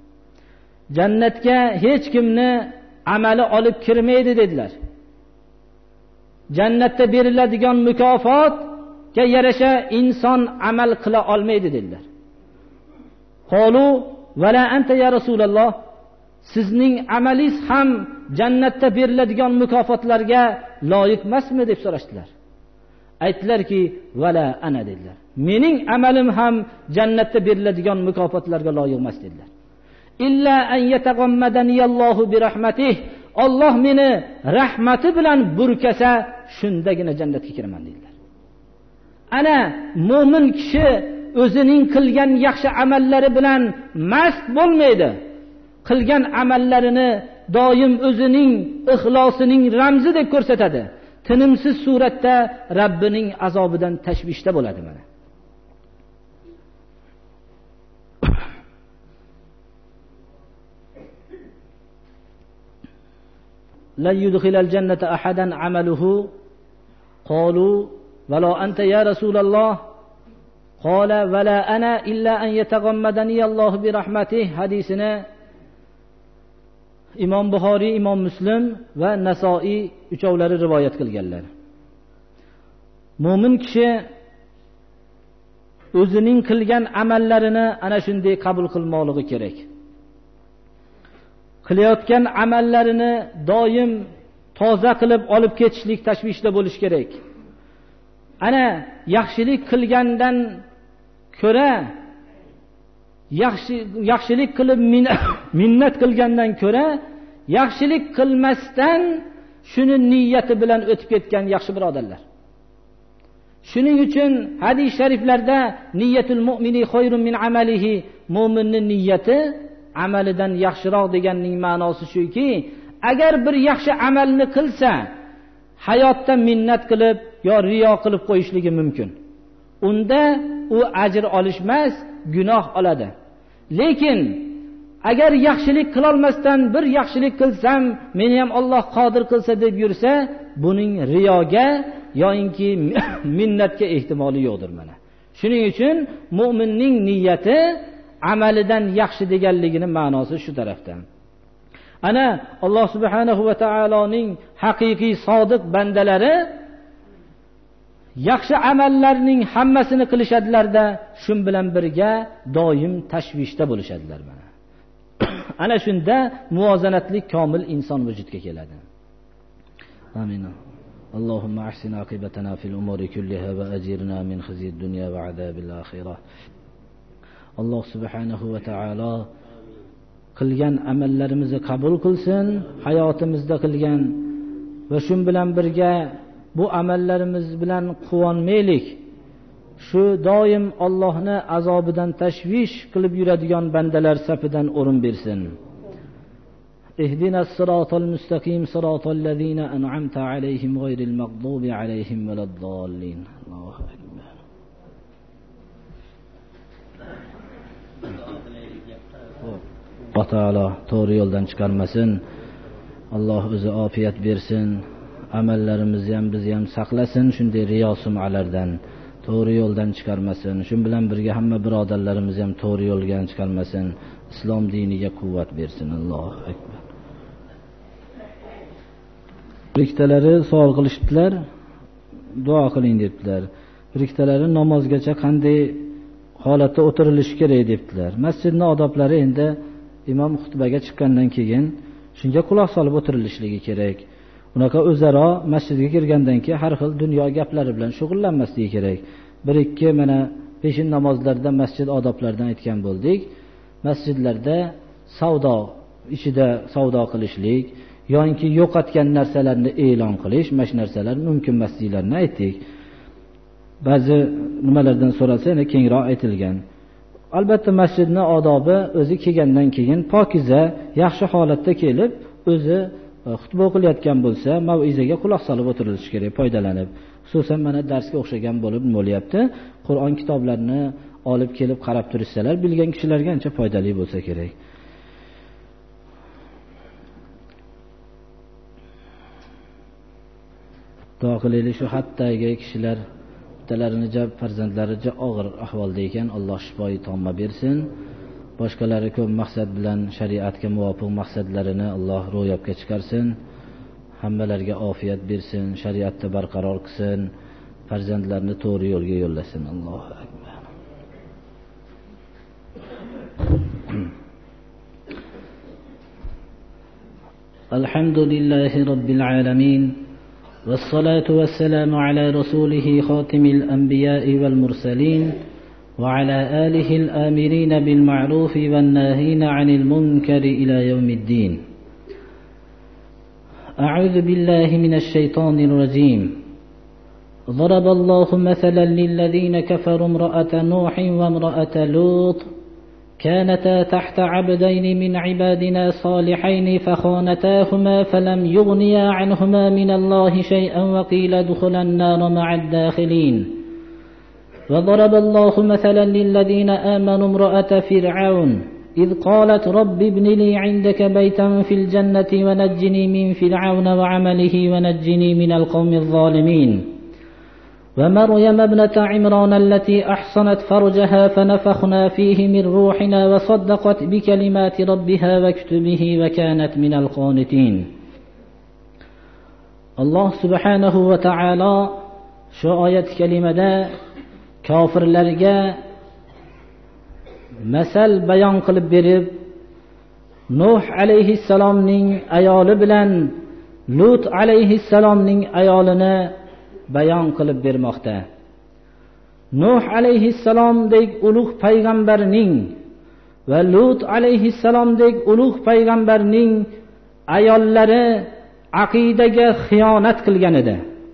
Jannatga hech kimni amali olib kirmaydi dedilar. Jannatda beriladigan mukofotga yarasha inson amal qila olmaydi dedilar. Qolu vala anta ya Rasululloh, sizning amalingiz ham jannatda beriladigan mukofotlarga loyiq emasmi deb so'rashdilar. Aytdilarki, vala ana dedilar. Mening amalim ham jannatda beriladigan mukofotlarga loyiq emas dedilar. Illa an yataghammadaniyallohu bi rahmatih. Alloh meni rahmati bilan burkasa, shundagina jannatga kiraman dedilar. Ana mo'min kishi o'zining qilgan yaxshi amallari bilan mast bo'lmaydi. Qilgan amallarini doim o'zining ixlosining ramzi deb ko'rsatadi. Tinimsiz suratda Rabbining azobidan tashvishda bo'ladi mana. La yudkhilal jannata ahadan amaluhu qalu wala anta ya Rasululloh qala wala ana illa an yataghammadani Alloh bi rahmatih hadisini Imom Buxoriy, Imom Muslim va Nasoiy uchovlari rivoyat qilganlar. Mo'min kishi o'zining qilgan amallarini ana shunday qabul qilmoqligi kerak. Qilayotgan amallarini doim toza qilib olib ketishlik tashvishda bo'lish kerak. Ana yaxshilik qilgandan ko'ra yaxshi yaxshilik qilib minnat qilgandan ko'ra yaxshilik qilmasdan shuni niyati bilan o'tib ketgan yaxshi birodarlar. Shuning uchun hadis shariflarda niyatul mu'mini xoyrun min amalihi, mo'minning niyati amalidan yaxshiroq deganning ma'nosi shuki, agar bir yaxshi amalni qilsa hayotda minnat qilib yo riyo qilib qo'yishligi mumkin. Unda u ajr olishmas, gunoh oladi. Lekin agar yaxshilik qila olmasdan bir yaxshilik qilsam, meni ham Alloh qodir qilsa deb yursa, buning riyoga yoinki minnatga ehtimoli yo'qdir mana. Shuning uchun mu'minning niyati amalidan yaxshi deganligining ma'nosi shu tarafdan. Ana Alloh subhanahu va taoloning haqiqiy sodiq bandalari yaxshi amallarning hammasini qilishadilarda, shun bilan birga doim tashvishda bo'lishadilar mana. Ana shunda muvozanatli komil inson vujudga keladi. Amin. Allohumma ahsin aqibatana fil umuri kulliha va ajirna min khizyid dunya va azabil oxirah. Alloh subhanahu va taolo qilgan amallarimizni qabul qilsin, hayotimizda qilgan va shun bilan birga bu amallarimiz bilan quvonmaylik. Shu doim Allohni azobidan tashvish qilib yuradigan bandalar safidan o'rin bersin. Ihdinas siratal mustaqim siratal ladzina an'amta alayhim ghayril maghdubi alayhim valaddallin. Allohu akbar. Alloh taolo to'g'ri yo'ldan chiqarmasin. Alloh o'zi ofiyat bersin. Amallarimizni ham bizni ham saqlasin shunday riyo sum'alardan. To'g'ri yo'ldan chiqarmasin. Shun bilan birga hamma birodarlarimizni ham to'g'ri yo'ldan chiqarmasin. Islom diniga quvvat bersin. Allohu akbar. Biriktalari savol qilishdilar, duo qiling debdilar. Biriktalari namozgacha qanday holatda o'tirilishi kerak debdilar. Masjidning odoblari endi imom xutbaga chiqqandan keyin shunga quloq solib o'tirilishligi kerak. Unaqa o'zaro masjidga kirgandan keyin har xil dunyo gaplari bilan shug'ullanmasligi kerak. Bir ikki mana peshin namozlarda masjid odoblaridan aytgan bo'ldik. Masjidlarda savdo ichida savdo qilishlik yoki yo'qotgan narsalarni e'lon qilish, mash narsalar mumkin emasliklarini aytdik. Ba'zi nimalardan so'ralsa yana kengroq aytilgan. Albatta masjidning odobi o'zi kelgandan keyin pokiza, yaxshi holatda kelib, o'zi xutba o'qilayotgan bo'lsa, mav'izaga quloq solib o'tirilishi kerak, foydalanib. Xususan mana darsga o'xshagan bo'lib bo'lyapti. Qur'on kitoblarini olib kelib qarab turishsalar, bilgan kishilarga ancha foydali bo'lsa kerak. Duo qilaylik shu hattagi kishilar bittalarini jab farzandlari og'ir ahvolda ekan, Alloh shifoyi tomma bersin. Boshqalari ko'p maqsad bilan shariatga muvofiq maqsadlarini Alloh ro'yobga chiqarsin. Hammalarga ofiyat bersin, shariatda barqaror qilsin, farzandlarini to'g'ri yo'lga yo'llasin. Allohu akbar. Alhamdulillahi robbil alamin. والصلاة والسلام على رسوله خاتم الأنبياء والمرسلين وعلى آله الآمرين بالمعروف والناهين عن المنكر إلى يوم الدين. أعوذ بالله من الشيطان الرجيم. ضرب الله مثلا للذين كفروا امرأة نوح وامرأة لوط كانتا تحت عبدين من عبادنا صالحين فخانتاهما فلم يغنيا عنهما من الله شيئا وقيل ادخلا النار مع الداخلين. وضرب الله مثلا للذين آمنوا امرأة فرعون إذ قالت رب ابن لي عندك بيتا في الجنة ونجني من فرعون وعمله ونجني من القوم الظالمين. ومريم ابنة عمران التي أحصنت فرجها فنفخنا فيه من روحنا وصدقت بكلمات ربها وكتبه وكانت من القانتين. الله سبحانه وتعالى شو آيات كلمة كافر لرجاء مثل بيان قلب برب نوح عليه السلام نين أيال بلن لوط عليه السلام نين أيالنا bayon qilib bermoqda. Nuh alayhissalomdek ulug' payg'ambarning va Lut alayhissalomdek ulug' payg'ambarning ayollari aqidaga xiyonat qilgan edi.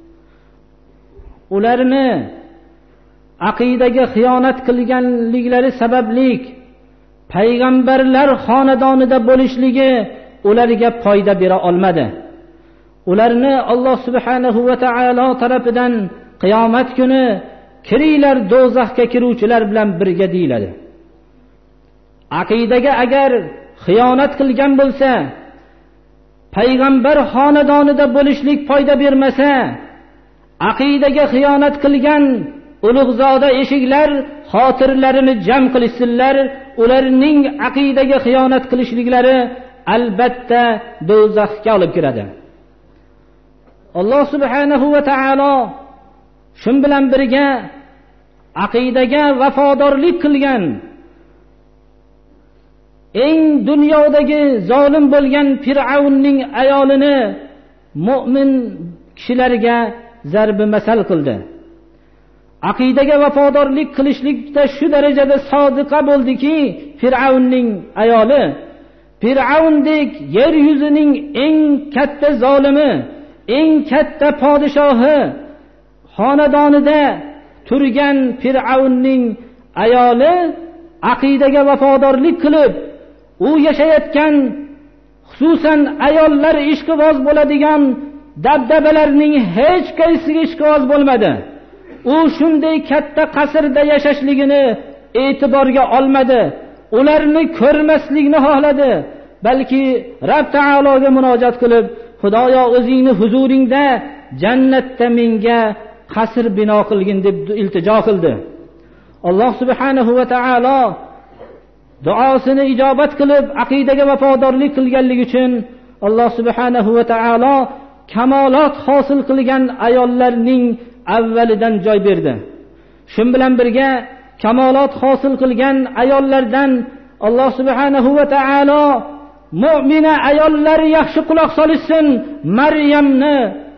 Ularni aqidaga xiyonat qilganliklari sababli payg'ambarlar xonadonida bo'lishligi ularga foyda bera olmadi. Ularni Alloh subhanahu va taolo tarafidan qiyomat kuni kiringlar do'zaxga kiruvchilar bilan birga deyiladi. Aqidaga agar xiyonat qilgan bo'lsa, payg'ambar xonadonida bo'lishlik foyda bermasa, aqidaga xiyonat qilgan ulug'zoda eshiklar xotirlarini jam qilishsinlar, ularning aqidaga xiyonat qilishliklari albatta do'zaxga olib kiradi. Alloh subhanahu va taolo shun bilan birga aqidaga vafodorlik qilgan eng dunyodagi zolim bo'lgan Fir'avnning ayolini mu'min kishilarga zarbi masal qildi. Aqidaga vafodorlik qilishlikda shu darajada sodiqa bo'ldiki, Fir'avnning ayoli Fir'avndek yer yuzining eng katta zolimi, eng katta podshohi xonadonida turgan Fir'avnning ayoli aqidaga vafodorlik qilib, u yashayotgan xususan ayollar ishqiboz bo'ladigan dabdabalarning hech qaysiga ishqiboz bo'lmadi. U shunday katta qasrda yashashligini e'tiborga olmadi. Ularni ko'rmaslikni xohladi. Balki Rabb taologa munojat qilib, Xudoyo o'zingni huzuringda jannatda menga qasr bino qilgin deb iltijo qildi. Alloh subhanahu va taolo duosini ijobat qilib aqidaga vafodorlik qilganligi uchun Alloh subhanahu va taolo kamolot hosil qilgan ayollarning avvalidan joy berdi. Shun bilan birga kamolot hosil qilgan ayollardan Alloh subhanahu va taolo mu'mina ayollar yaxshi quloq solishsin, Maryamni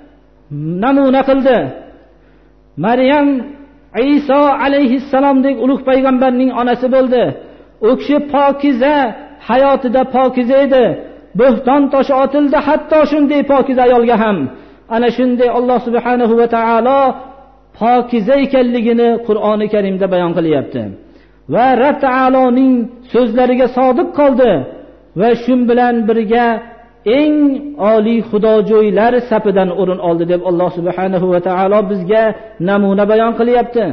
namuna qildi. Maryam Iso alayhissalomdek ulug' payg'ambarning onasi bo'ldi. U kishi pokiza, hayotida pokiza edi. Bo'xton toshi otildi, hatto shunday pokiza ayolga ham. Ana shunday Alloh subhanahu va taolo pokiza ekanligini Qur'oni Karimda bayon qilyapti. Va Rabb taoloning so'zlariga sodiq qoldi va shun bilan birga eng oliy xudojo'ylar safidan o'rin oldi deb Alloh subhanahu va taolo bizga namuna bayon qilyapti.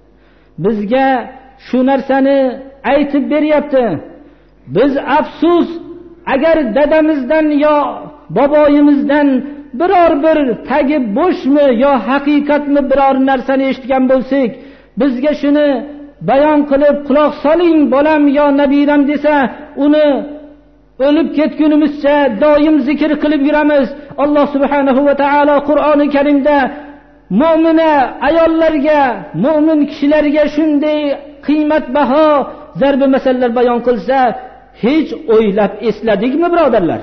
Bizga shu narsani aytib beryapti. Biz afsus, agar dadamizdan yo boboyimizdan biror bir tagi bo'shmi yo haqiqatmi biror narsani eshitgan bo'lsak, bizga shuni bayon qilib quloq soling bolam yo nabiram desa, uni o'lib ketgunimizcha doim zikr qilib yuramiz. Alloh subhanahu va taolo Qur'oni Karimda mu'mina ayollarga, mu'min kishilarga shunday qiymatbaho zarbi masallar bayon qilsa, hech o'ylab esladikmi birodarlar?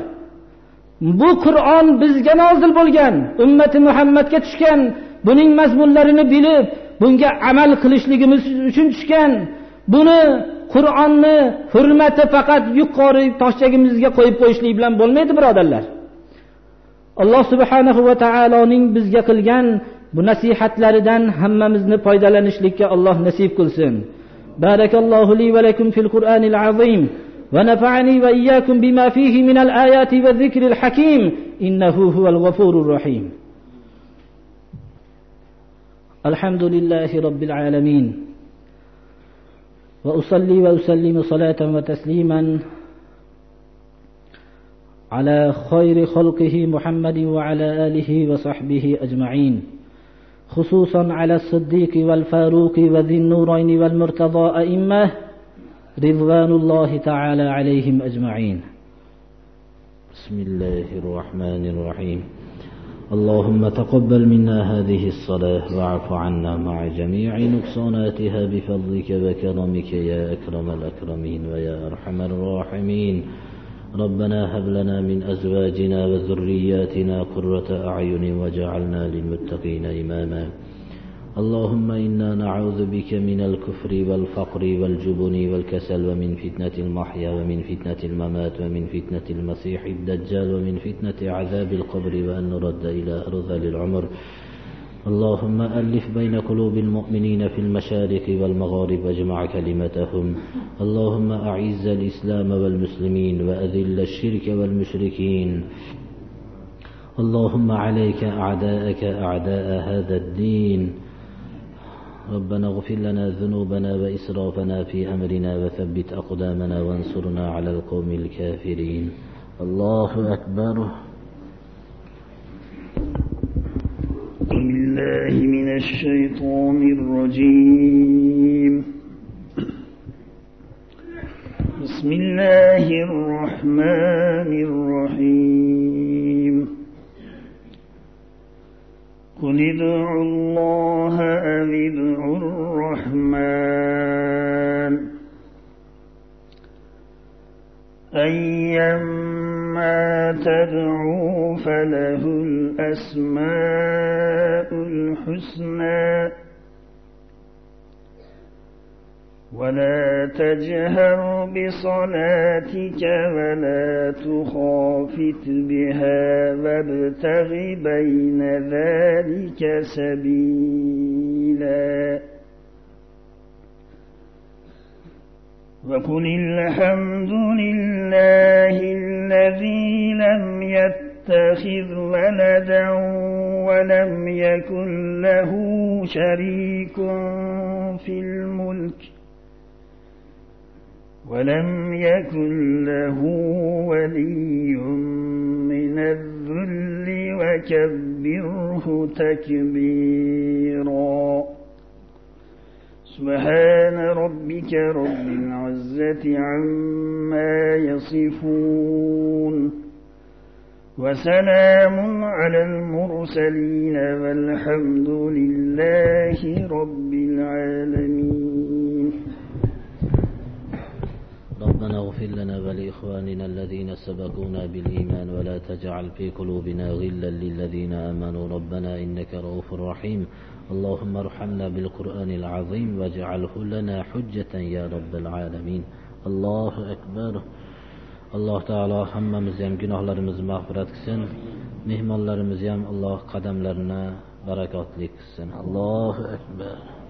Bu Qur'on bizga nozil bo'lgan, ummati Muhammadga tushgan, buning mazmunlarini bilib, bunga amal qilishligimiz uchun tushgan. Buni Qur'onni hurmati faqat yuqori toshchagimizga qo'yib qo'yishlik bilan bo'lmaydi birodarlar. Alloh subhanahu va taoloning bizga qilgan bu nasihatlaridan hammamizni foydalanishlikka Alloh nasib qilsin. Barakallohu li va lakum fil Qur'anil azim va nafa'ani va iyyakum bima fihi min al-ayati va dhikril hakim innahu huval ghafurur rahim. Alhamdulillahi rabbil alamin. وأصلي وأسلم صلاة وتسليما على خير خلقه محمد وعلى آله وصحبه أجمعين، خصوصا على الصديق والفاروق وذي النورين والمرتضى أئمة رضوان الله تعالى عليهم أجمعين. بسم الله الرحمن الرحيم. اللهم تقبل منا هذه الصلاة واعف عنا مع جميع نقصاناتها بفضلك وكرمك يا أكرم الأكرمين ويا أرحم الراحمين. ربنا هب لنا من أزواجنا وذرياتنا قرة أعين وجعلنا للمتقين إماما. اللهم إنا نعوذ بك من الكفر والفقر والجبن والكسل ومن فتنة المحيا ومن فتنة الممات ومن فتنة المسيح الدجال ومن فتنة عذاب القبر وأن نرد إلى أرذل العمر اللهم ألف بين قلوب المؤمنين في المشارق والمغارب واجمع كلمتهم. اللهم أعز الإسلام والمسلمين وأذل الشرك والمشركين. اللهم عليك أعداءك أعداء هذا الدين. ربنا اغفر لنا ذنوبنا وإسرافنا في أمرنا وثبت أقدامنا وانصرنا على القوم الكافرين. الله أكبر. بالله من الشيطان الرجيم. بسم الله الرحمن الرحيم. قل ادعوا الله أو ادعوا الرحمن أيما تدعوا فله الأسماء الحسنى ولا تجهر بصلاتك ولا تخافت بها وابتغ بين ذلك سبيلا وقل الحمد لله الذي لم يتخذ ولدا ولم يكن له شريك في الملك ولم يكن له ولي من الذل وكبره تكبيرا. سبحان ربك رب العزة عما يصفون وسلام على المرسلين والحمد لله رب العالمين. ربنا اغفر لنا ولإخواننا الذين سبقونا بالإيمان ولا تجعل في قلوبنا غلا للذين آمنوا ربنا إنك رؤوف رحيم. اللهم ارحمنا بالقرآن العظيم واجعله لنا حجة يا رب العالمين. الله أكبر. alloh taolo hammamizni ham gunohlarimizni mag'firat qilsin. Mehmonlarimizni ham Alloh qadamlarini barakotli qilsin. Allohu akbar.